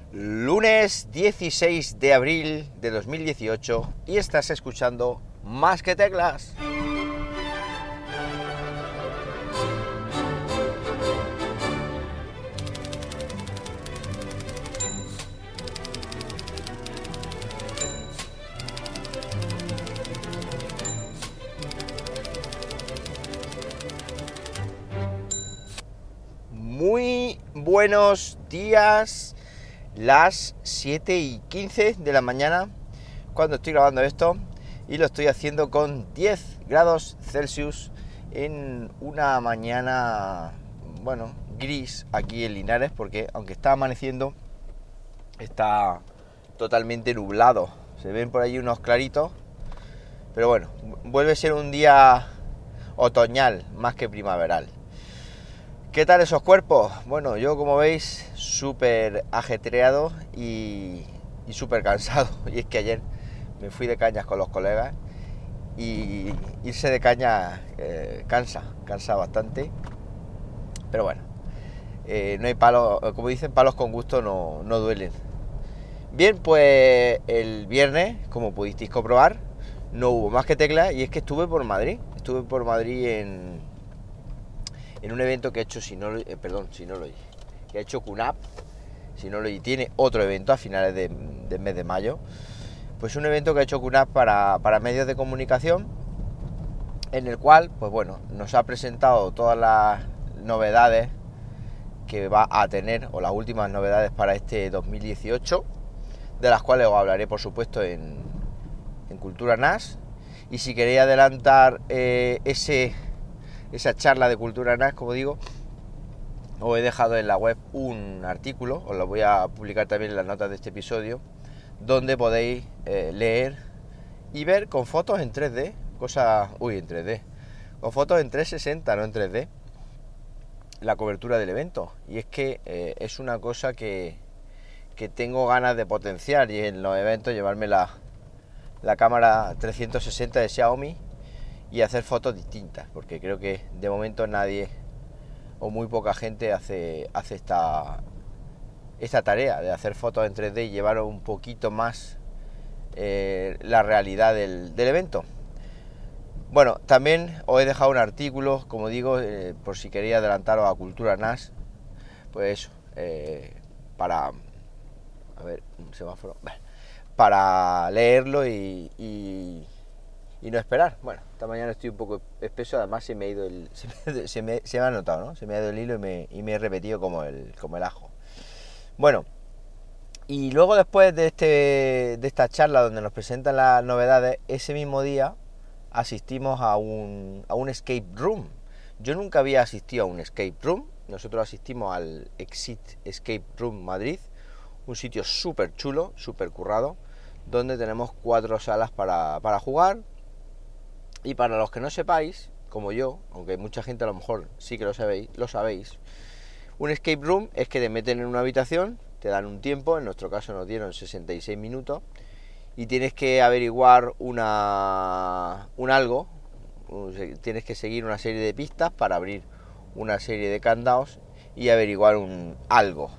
Lunes 16 de abril de 2018 y estás escuchando Más que Teclas. Muy buenos días, las 7:15 de la mañana cuando estoy grabando esto y lo estoy haciendo con 10 grados Celsius en una mañana, gris aquí en Linares, porque aunque está amaneciendo, está totalmente nublado. Se ven por ahí unos claritos, pero bueno, vuelve a ser un día otoñal más que primaveral. ¿Qué tal esos cuerpos? Bueno, yo como veis súper ajetreado y súper cansado. Y es que ayer me fui de cañas con los colegas y irse de caña cansa bastante. Pero bueno, no hay palos, como dicen, palos con gusto no duelen. Bien, pues el viernes, como pudisteis comprobar, no hubo Más que Teclas y es que estuve por Madrid. Estuve por Madrid en un evento que ha hecho que ha hecho QNAP, y tiene otro evento a finales del mes de mayo. Pues un evento que ha hecho QNAP para medios de comunicación, en el cual, pues bueno, nos ha presentado todas las novedades que va a tener, o las últimas novedades para este 2018, de las cuales os hablaré, por supuesto, en Cultura NAS. Y si queréis adelantar esa charla de Cultura NAS, como digo, os he dejado en la web un artículo, os lo voy a publicar también en las notas de este episodio, donde podéis leer y ver con fotos en 3D, en 3D, con fotos en 360, no en 3D, la cobertura del evento. Y es que es una cosa que tengo ganas de potenciar, y en los eventos llevarme la cámara 360 de Xiaomi y hacer fotos distintas, porque creo que de momento nadie o muy poca gente hace esta tarea de hacer fotos en 3D y llevar un poquito más la realidad del evento. Bueno, también os he dejado un artículo, como digo, por si queréis adelantaros a Cultura NAS, pues eso, para un semáforo, para leerlo y no esperar. Bueno, esta mañana estoy un poco espeso, además se me ha ido se me ha notado, ¿no? Se me ha ido el hilo y me he repetido como el ajo. Bueno, y luego después de esta charla donde nos presentan las novedades, ese mismo día asistimos a un escape room. Yo nunca había asistido a un escape room. Nosotros asistimos al Exit Escape Room Madrid, un sitio súper chulo, súper currado, donde tenemos 4 salas para jugar. Y para los que no sepáis, como yo, aunque mucha gente a lo mejor sí que lo sabéis, un escape room es que te meten en una habitación, te dan un tiempo, en nuestro caso nos dieron 66 minutos, y tienes que averiguar un algo, tienes que seguir una serie de pistas para abrir una serie de candados y averiguar un algo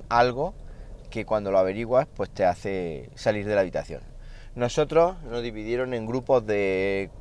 que cuando lo averiguas pues te hace salir de la habitación. Nosotros nos dividieron en grupos de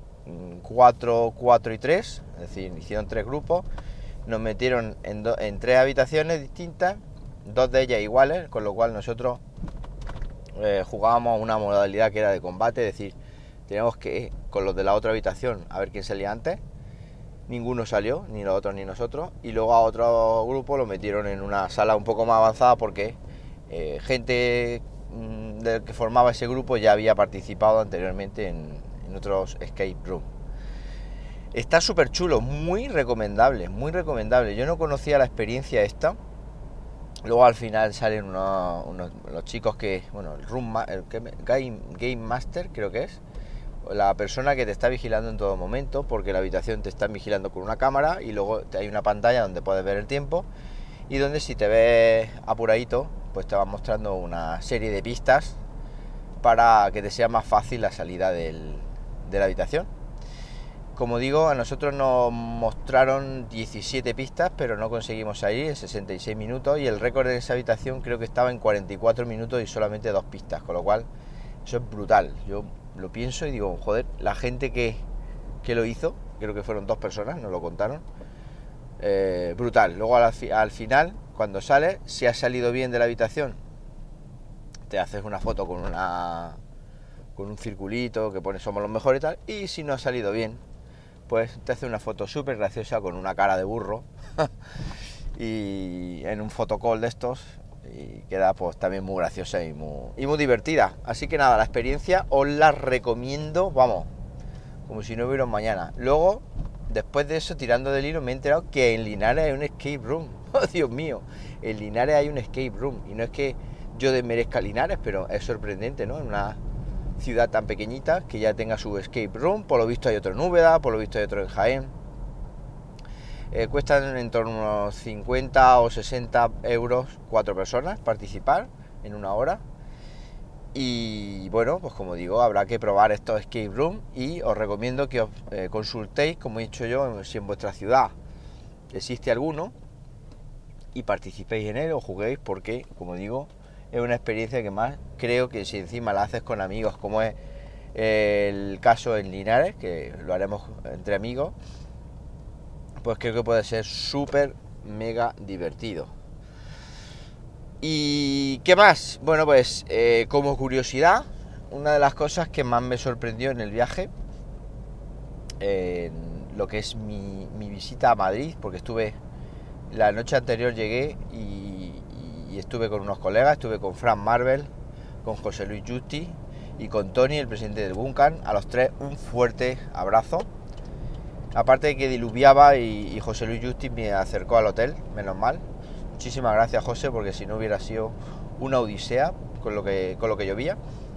4 y 3, es decir, hicieron 3 grupos, nos metieron en 3 habitaciones distintas, 2 de ellas iguales, con lo cual nosotros jugábamos una modalidad que era de combate, es decir, teníamos que, con los de la otra habitación, a ver quién salía antes. Ninguno salió, ni los otros ni nosotros, y luego a otro grupo lo metieron en una sala un poco más avanzada porque gente del que formaba ese grupo ya había participado anteriormente en otros escape room. Está súper chulo, muy recomendable. Yo no conocía la experiencia esta. Luego al final salen los chicos que, el Game Master creo que es, la persona que te está vigilando en todo momento, porque la habitación te están vigilando con una cámara y luego hay una pantalla donde puedes ver el tiempo y donde si te ves apuradito pues te van mostrando una serie de pistas para que te sea más fácil la salida de la habitación. como digo, a nosotros nos mostraron 17 pistas, pero no conseguimos salir en 66 minutos, y el récord de esa habitación creo que estaba en 44 minutos y solamente 2 pistas, con lo cual eso es brutal. Yo lo pienso y digo, joder, la gente que lo hizo, creo que fueron 2 personas, nos lo contaron, brutal. Luego al final, cuando sales, si has salido bien de la habitación, te haces una foto con un circulito que pone somos los mejores y tal, y si no ha salido bien, pues te hace una foto súper graciosa con una cara de burro y en un photocall de estos, y queda pues también muy graciosa y muy divertida. Así que nada, la experiencia os la recomiendo, vamos, como si no hubiera un mañana. Luego, después de eso, tirando del hilo, me he enterado que en Linares hay un escape room. Oh, Dios mío, en Linares hay un escape room, y no es que yo desmerezca Linares, pero es sorprendente, ¿no? En una ciudad tan pequeñita que ya tenga su escape room. Por lo visto hay otro en Úbeda, por lo visto hay otro en Jaén. Cuestan en torno a unos 50 o 60 euros 4 personas participar en una hora. Y bueno, pues como digo, habrá que probar estos escape room, y os recomiendo que os consultéis, como he dicho yo, si en vuestra ciudad existe alguno, y participéis en él o juguéis, porque como digo, es una experiencia que más creo que si encima la haces con amigos, como es el caso en Linares, que lo haremos entre amigos, pues creo que puede ser súper mega divertido. ¿Y qué más? Bueno, pues como curiosidad, una de las cosas que más me sorprendió en el viaje, en lo que es mi visita a Madrid, porque estuve la noche anterior, llegué y estuve con unos colegas, estuve con Fran Marvel, con José Luis Justi y con Tony, el presidente del Buncan. A los 3 un fuerte abrazo. Aparte de que diluviaba y José Luis Justi me acercó al hotel, menos mal. Muchísimas gracias, José, porque si no hubiera sido una odisea con lo que llovía.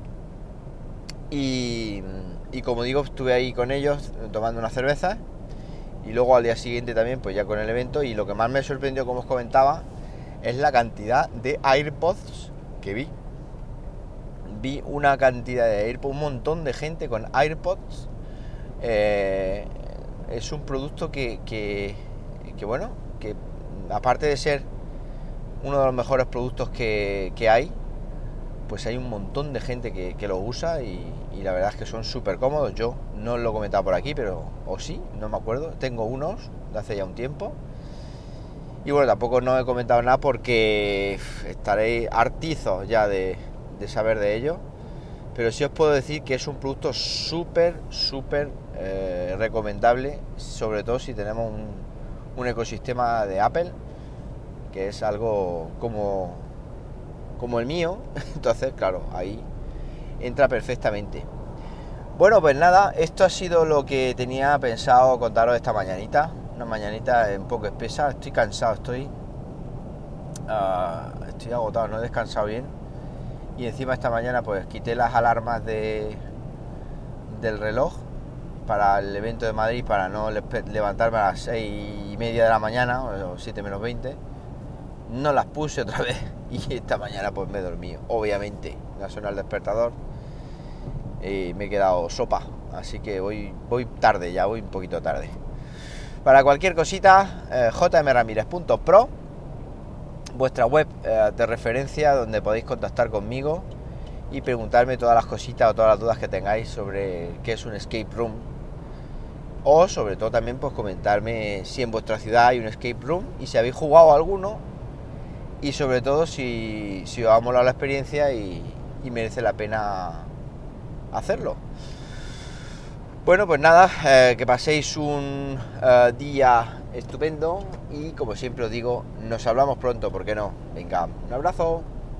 Y como digo, estuve ahí con ellos tomando unas cervezas, y luego al día siguiente también, pues ya con el evento. Y lo que más me sorprendió, como os comentaba, es la cantidad de AirPods que vi. Vi una cantidad de AirPods, un montón de gente con AirPods. Es un producto que bueno, que aparte de ser uno de los mejores productos que hay, pues hay un montón de gente que lo usa, y la verdad es que son súper cómodos. Yo no lo he comentado por aquí, pero o sí, no me acuerdo, tengo unos de hace ya un tiempo. Y bueno, tampoco no he comentado nada porque estaré hartizo ya de saber de ello. Pero sí os puedo decir que es un producto súper recomendable, sobre todo si tenemos un ecosistema de Apple, que es algo como el mío. Entonces, claro, ahí entra perfectamente. Bueno, pues nada, esto ha sido lo que tenía pensado contaros esta mañanita. Una mañanita un poco espesa, estoy cansado, estoy agotado, no he descansado bien. Y encima esta mañana pues quité las alarmas del reloj para el evento de Madrid, para no levantarme a las 6:30 de la mañana, o 7 menos 20. No las puse otra vez, y esta mañana pues me he dormido. Obviamente, me ha sonado el despertador y me he quedado sopa. Así que voy tarde, ya voy un poquito tarde. Para cualquier cosita, jmramirez.pro, vuestra web de referencia, donde podéis contactar conmigo y preguntarme todas las cositas o todas las dudas que tengáis sobre qué es un escape room, o sobre todo también pues comentarme si en vuestra ciudad hay un escape room y si habéis jugado alguno, y sobre todo si os ha molado la experiencia y merece la pena hacerlo. Bueno, pues nada, que paséis un día estupendo, y como siempre os digo, nos hablamos pronto, ¿por qué no? Venga, un abrazo.